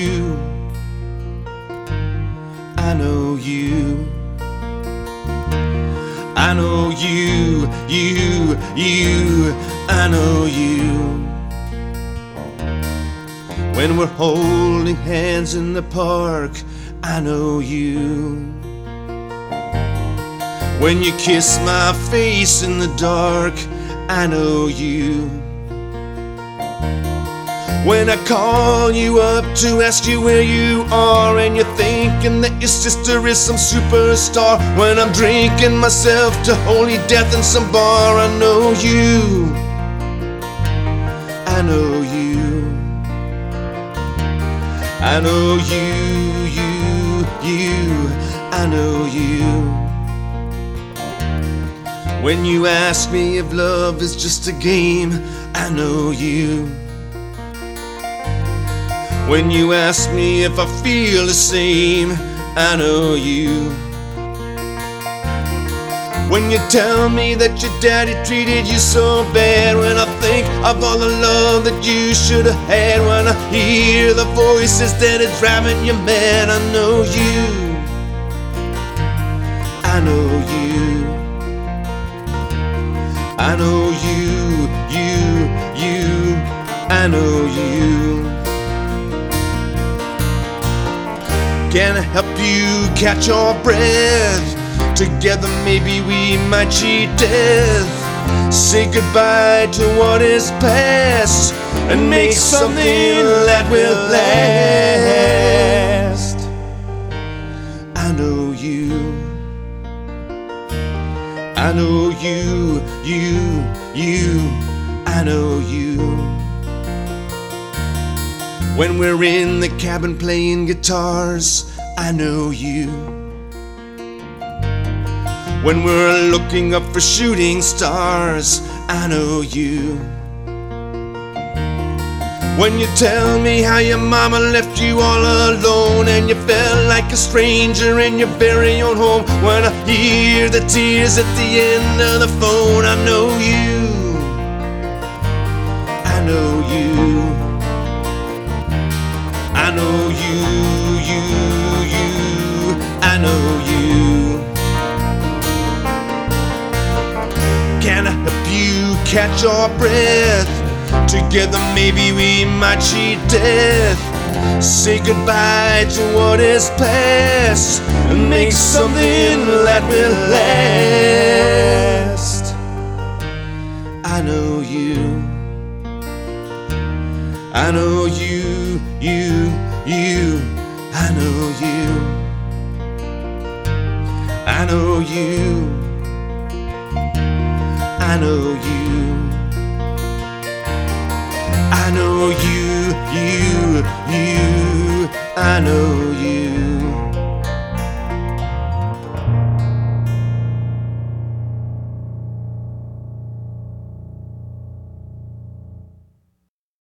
you. I know you. I know you, I know you. When we're holding hands in the park, I know you. When you kiss my face in the dark, I know you. When I call you up to ask you where you are, and you're thinking that your sister is some superstar. When I'm drinking myself to holy death in some bar, I know you. I know you. I know you, I know you. When you ask me if love is just a game, I know you. When you ask me if I feel the same, I know you. When you tell me that your daddy treated you so bad, when I think of all the love that you should have had, when I hear the voices that are driving you mad, I know you. I know you. I know you, I know you. Can I help you catch your breath? Together maybe we might cheat death. Say goodbye to what is past and make something that will last. I know you. I know you, I know you. When we're in the cabin playing guitars, I know you. When we're looking up for shooting stars, I know you. When you tell me how your mama left you all alone, and you felt like a stranger in your very own home, when I hear the tears at the end of the phone, I know you. I know you. I know you, I know you. Can I help you catch your breath? Together maybe we might cheat death. Say goodbye to what is past and make something that will last. I know you. I know you, I know you. I know you. I know you. I know you, I know you.